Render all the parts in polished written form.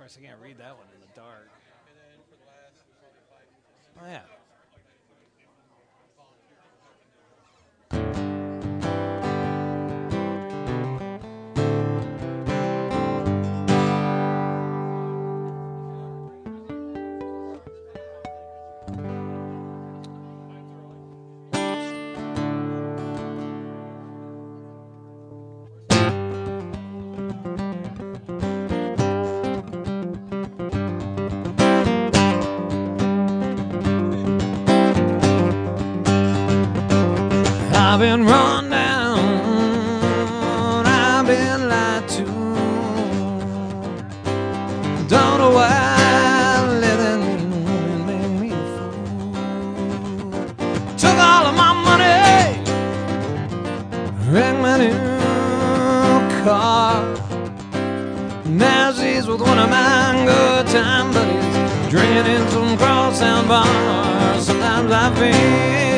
course, I can't read that one in the dark. Oh, yeah. I've been run down, I've been lied to. Don't know why let that mean woman make me a fool. Took all of my money, wrecked my new car. Now she's with one of my good time buddies, drinking in some crosstown bars. Sometimes I feel,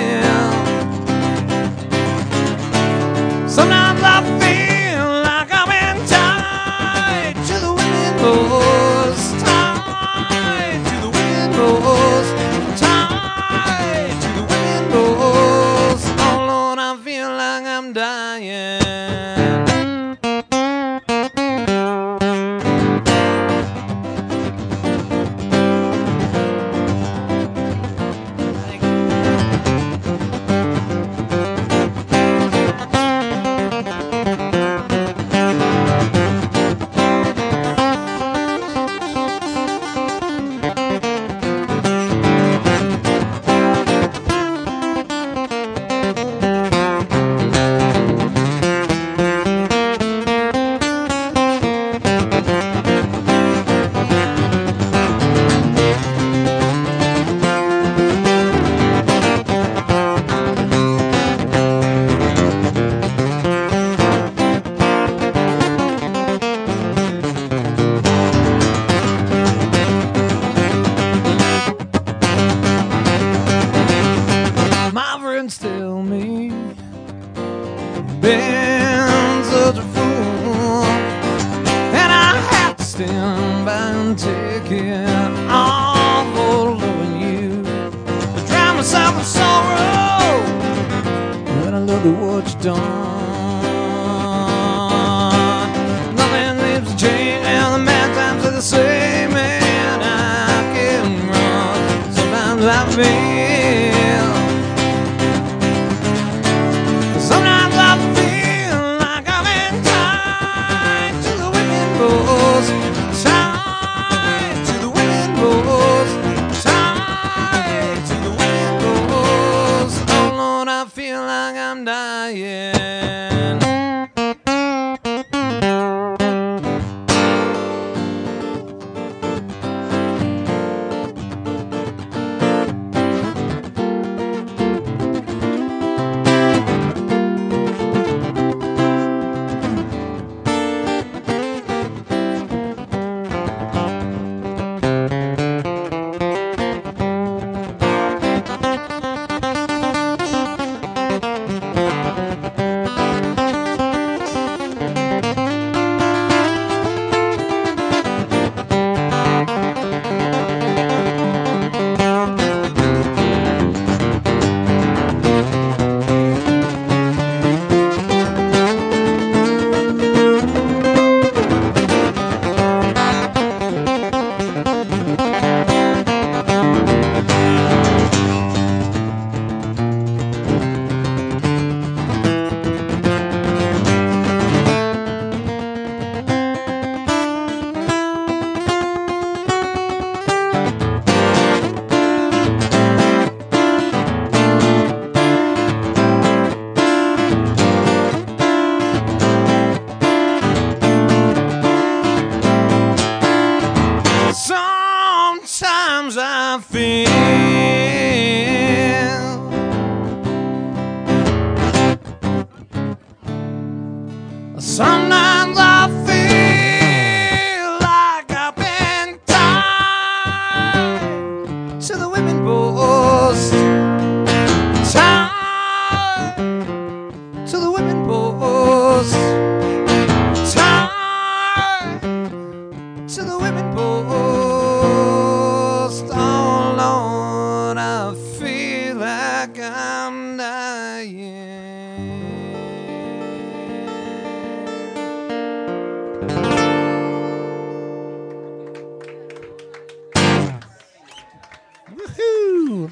sometimes I feel like I'm in tied to the windows, tied to the windows, tied to the windows. Oh Lord, I feel like I'm dying. Tell me, been such a fool, and I have to stand by and take it all for loving you. I drown myself in sorrow when I look at what you've done. Nothing seems to change, and the bad times are the same, and I can run. Sometimes I feel, sometimes I feel like I'm in tied to the windows, tied to the windows, tied to the windows. Oh Lord, I feel like I'm dying.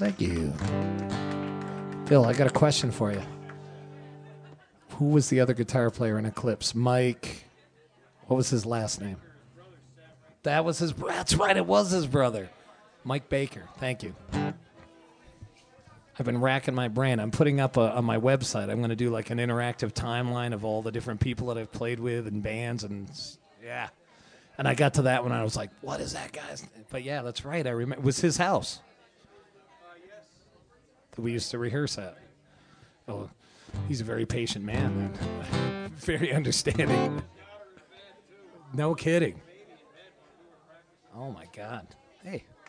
thank you. Bill, I got a question for you. Who was the other guitar player in Eclipse? Mike. What was his last name? That was his. That's right. It was his brother, Mike Baker. Thank you. I've been racking my brain. I'm putting up on my website. I'm going to do like an interactive timeline of all the different people that I've played with and bands and yeah. And I got to that one. I was like, "What is that guy's?" But yeah, that's right. I remember. It was his house. Yes. That we used to rehearse at. Oh, he's a very patient man, man. Very understanding. No kidding. Oh my God. Hey.